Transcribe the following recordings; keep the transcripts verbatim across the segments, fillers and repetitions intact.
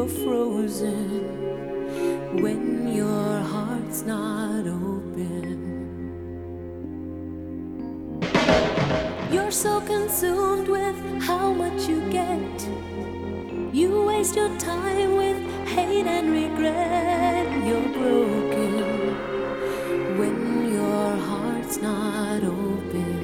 you're frozen when your heart's not open. You're so consumed with how much you get. You waste your time with hate and regret. You're broken when your heart's not open.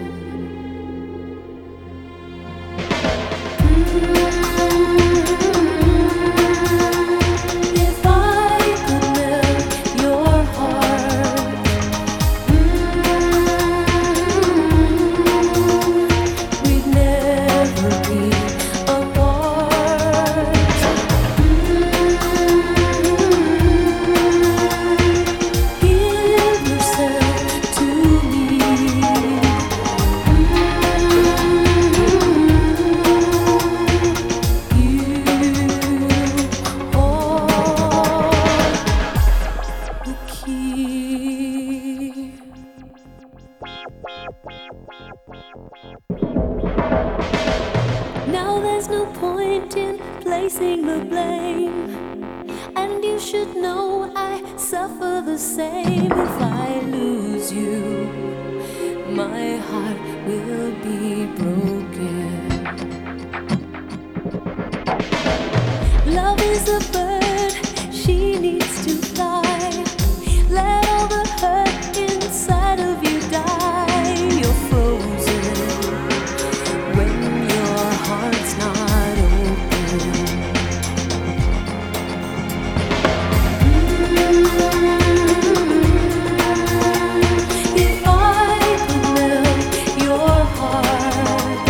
If I could melt your heart, we'd never be apart. Give yourself to me. Now there's no point in placing the blame, and you should know I suffer the same. If I lose you, my heart will be broken. Love is a bird, she needs to fly. Let all the hurt inside of you die. You're frozen when your heart's not open. If I could melt your heart,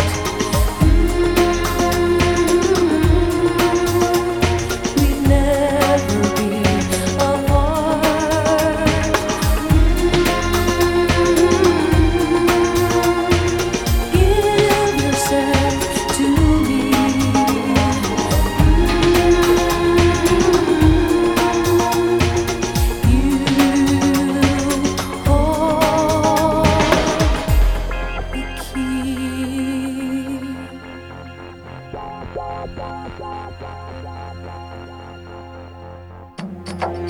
we'd never be apart. Give yourself to me. You hold the key.